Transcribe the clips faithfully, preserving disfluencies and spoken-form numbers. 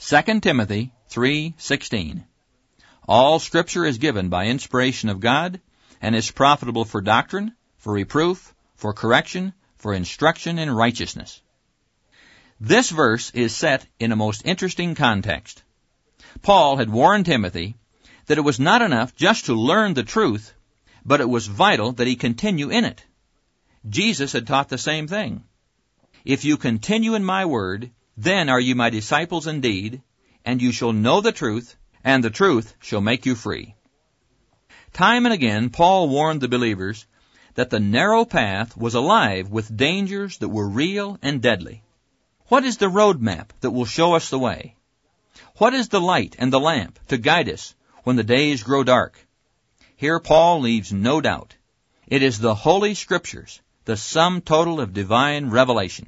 Second Timothy three sixteen. All Scripture is given by inspiration of God, and is profitable for doctrine, for reproof, for correction, for instruction in righteousness. This verse is set in a most interesting context. Paul had warned Timothy that it was not enough just to learn the truth, but it was vital that he continue in it. Jesus had taught the same thing. If you continue in my word, then are you my disciples indeed, and you shall know the truth, and the truth shall make you free. Time and again, Paul warned the believers that the narrow path was alive with dangers that were real and deadly. What is the road map that will show us the way? What is the light and the lamp to guide us when the days grow dark? Here Paul leaves no doubt. It is the Holy Scriptures, the sum total of divine revelation.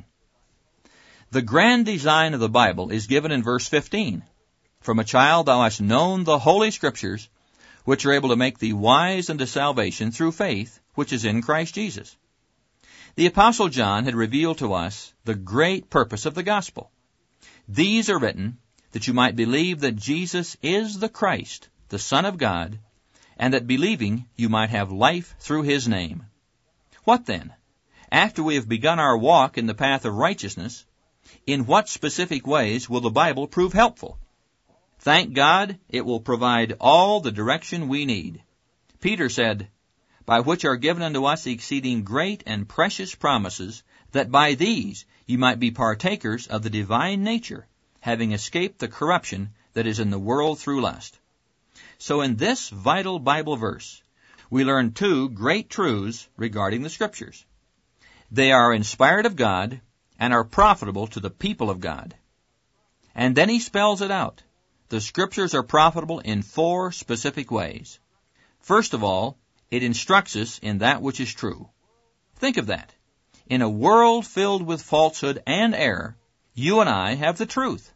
The grand design of the Bible is given in verse fifteen. From a child thou hast known the Holy Scriptures, which are able to make thee wise unto salvation through faith, which is in Christ Jesus. The Apostle John had revealed to us the great purpose of the gospel. These are written that you might believe that Jesus is the Christ, the Son of God, and that believing you might have life through his name. What then? After we have begun our walk in the path of righteousness, in what specific ways will the Bible prove helpful? Thank God, it will provide all the direction we need. Peter said, by which are given unto us exceeding great and precious promises, that by these ye might be partakers of the divine nature, having escaped the corruption that is in the world through lust. So in this vital Bible verse, we learn two great truths regarding the Scriptures. They are inspired of God and are profitable to the people of God. And then he spells it out. The Scriptures are profitable in four specific ways. First of all, it instructs us in that which is true. Think of that. In a world filled with falsehood and error, you and I have the truth.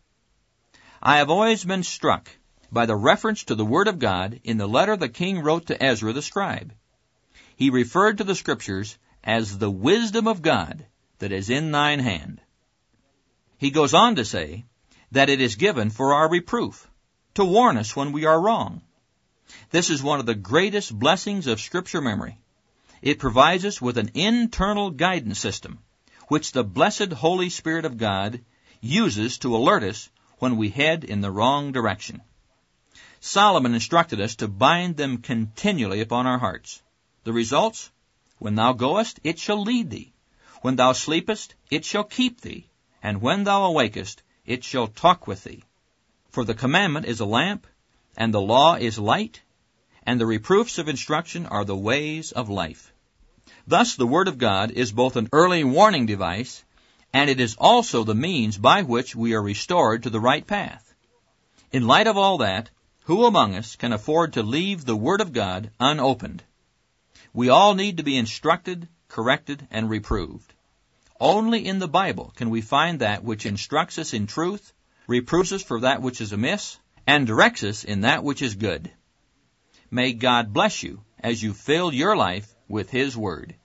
I have always been struck by the reference to the Word of God in the letter the king wrote to Ezra the scribe. He referred to the Scriptures as the wisdom of God that is in thine hand. He goes on to say that it is given for our reproof, to warn us when we are wrong. This is one of the greatest blessings of Scripture memory. It provides us with an internal guidance system, which the blessed Holy Spirit of God uses to alert us when we head in the wrong direction. Solomon instructed us to bind them continually upon our hearts. The results? When thou goest, it shall lead thee. When thou sleepest, it shall keep thee. And when thou awakest, it shall talk with thee. For the commandment is a lamp, and the law is light, and the reproofs of instruction are the ways of life. Thus the Word of God is both an early warning device, and it is also the means by which we are restored to the right path. In light of all that, who among us can afford to leave the Word of God unopened? We all need to be instructed, corrected, and reproved. Only in the Bible can we find that which instructs us in truth, reproves us for that which is amiss, and directs us in that which is good. May God bless you as you fill your life with His Word.